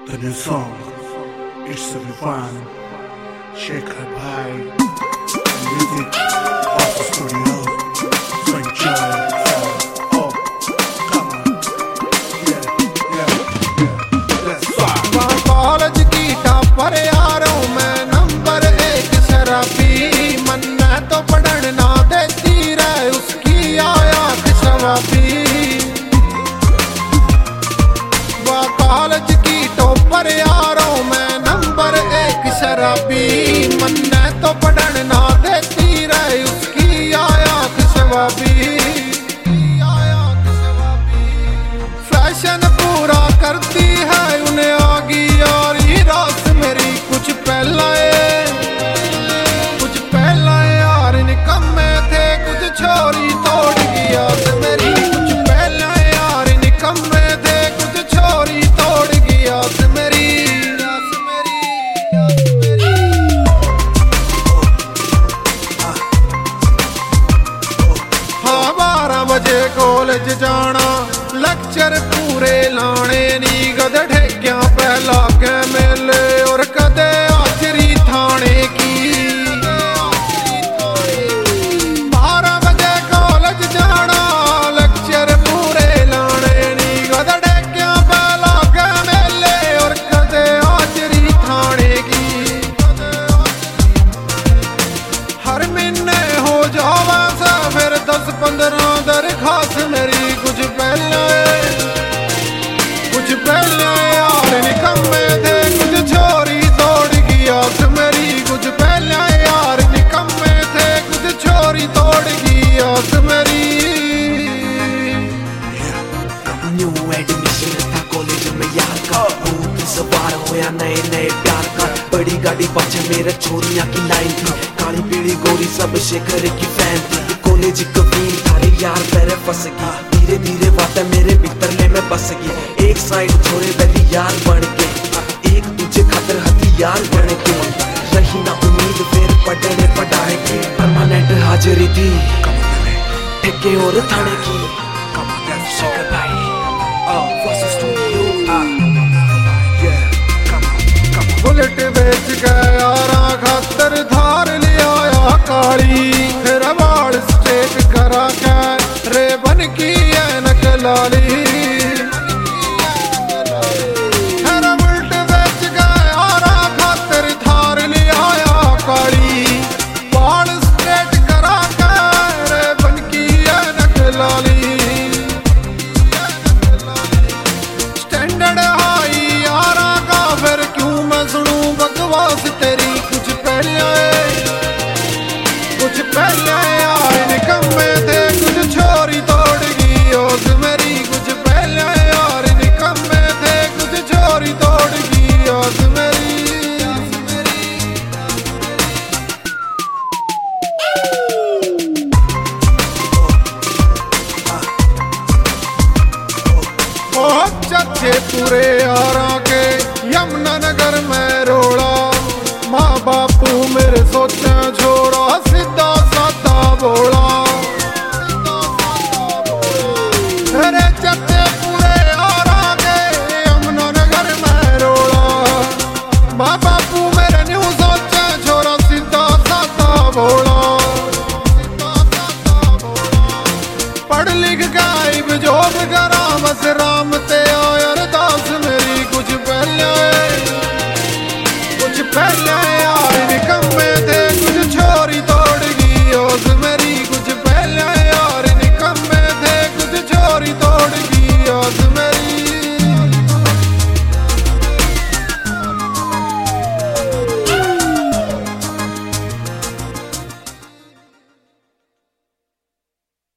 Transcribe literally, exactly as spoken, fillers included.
The new song, it's the fun. Shekhar Bhai, music, House Studio, so enjoy yourself. Oh, come on, yeah, yeah, yeah, let's fly. College की topper यारों मैं number एक शराबी, मन्ना तो पढ़न ना देती रहे उसकी आयात शराबी। वाह कॉलेज की टॉपर यारों मैं नंबर एक शराबी, मन्ना तो पढ़न ना देती रहे उसकी आयात शराबी। फैशन पूरा करती है उन्हें आगी यारी रात मेरी, कुछ पहला कुछ पहला यार निकम्मे थे, कुछ छोरी तोड़ गया से मेरी, कुछ पहला यार निकम्मे थे, कुछ छोरी तोड़ गया से मेरी। हाँ बारह बजे कॉलेज जाना, लेक्चर पूरे लाने नी, गधे क्या पहला के मेले और कदे हाजरी थाने की। बारह बजे कॉलेज जाना, लेक्चर पूरे लाने नी, गधे क्या पहला के मेले और कदे हाजरी थाने की। हर महीने हो जावा सा फिर दस पंद्रह दरखास्त मेरी, कुछ पहले कुछ पहले यार निकम्मे थे, कुछ छोरी तोड़ गया से मेरी, कुछ पहले यार निकम्मे थे, कुछ छोरी तोड़ गया से मेरी। न्यू एडमिशन था कॉलेज में यार का, भूत सवार होया नए नए प्यार का, बड़ी गाड़ी पीछे मेरे छोरियां की लाइन थी, काली पीली गोरी सब शेखर की फैन थी। कॉलेज कबीर थारे यार पैरे फंस गई, धीरे धीरे बातें मेरे भीतरले में बस गई। एक साइड छोरे वाली यार बन के, एक दूजे खातर हथियार बन के, रही ना उम्मीद फिर पढ़ने पढ़ाए की, परमानेंट हाजिरी थी ठेके और थाने की। शेखर भाई House Studio, बुलेट बेच के यारा खातर धार लिया काली, फिर बाल स्ट्रेट करा के रे बन की ऐनक लाली। फिर बुलेट बेच के यारा खातर धार लिया काली, बाल स्ट्रेट करा के रे बन की ऐनक लाली। स्टैंडर्ड हाई यारा का फिर क्यों मैं सुनूं बकवास तेरी, कुछ पहले कुछ पहले यार निकम्मे थे, कुछ छोरी तोड़ गई ओस मेरी, कुछ पहले यार निकम्मे थे, कुछ छोरी तोड़ गई ओस मेरी। चचे पूरे यारा के यमुना नगर में रोड़ा, माँ बापू मेरे सोचे छोड़ा, सीधा साधा बोला। अरे चचे पूरे यारा के यमुना नगर में रोड़ा, माँ बापू मेरे न्यू सोचे छोड़ा, सीधा साधा बोला। पढ़ लिख गायब जॉब करा बस राम ते आया अरदास